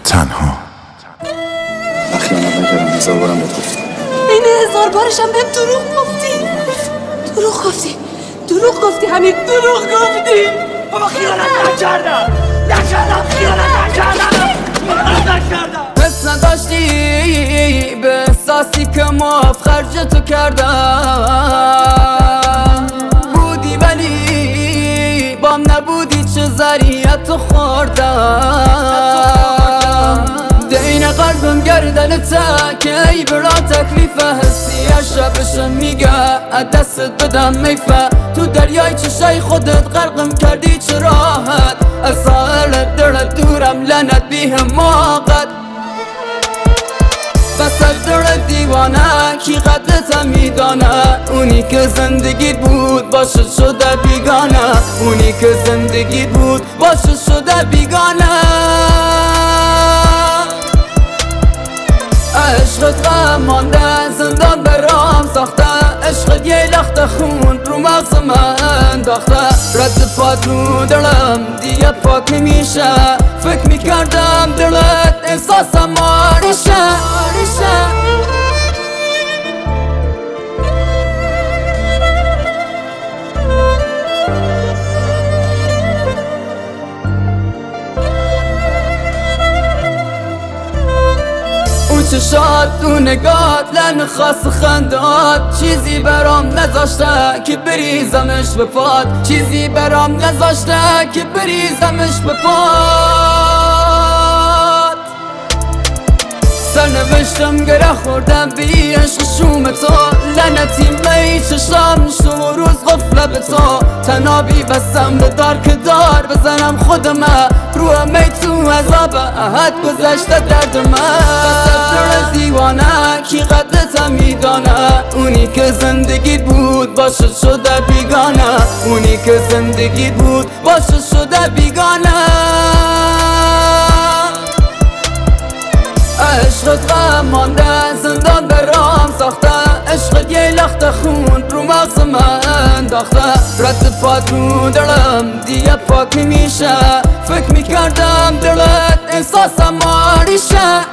تنها. خیانت نکردم، 1000 بارم بهت گفتم. این 1000 بارشم بهم دروغ گفتی همین دروغ گفتی. بابا خیانت نکردم. حس نداشتی به احساسی که ما خرج تو کردم بودی ولی بام نبودی چه ذریعت تو خوردم دین قلبم گردنته که ای برا تکلیفه حسی شبشم میگه دستت بدم میفه تو دریای چشای خودت غرقم کردی چه راحت از سالت دلت دورم لعنت بی حماقت بس از دل دیوانه کی قدرت میدانه اونی که زندگیت بود باشه شده بیگانه اونی که زندگیت بود باشه شده بیگانه عشقت غم مانده زندان برام ساخته عشقت یه لخت خون رو مغز من انداخته رد پات رو دلم دیگه پاک نمیشه فکر میکردم دلت احساسم آریشه چشات تو نگات لن خاص خندات چیزی برام نذاشته که بریزمش به پات چیزی برام نذاشته که بریزمش به پات سرنوشتم گره خوردم بی عشق شوم تو لعنتی می چشام شو روز غفله به تو تنابی بستم به دار که دار بزنم خودمه رو می تو عذاب احد گذشته درد من دیوانه کی قدرت میدانه اونی که زندگیت بود باشه شده بیگانه اونی که زندگیت بود باشه شده بیگانه عشقت غم مانده زندان برام ساخته عشقت یه لخت خون رو مغز من انداخته رد پات رو دلم دیگه پاک نمیشه فکر میکردم دلت احساسم آریشه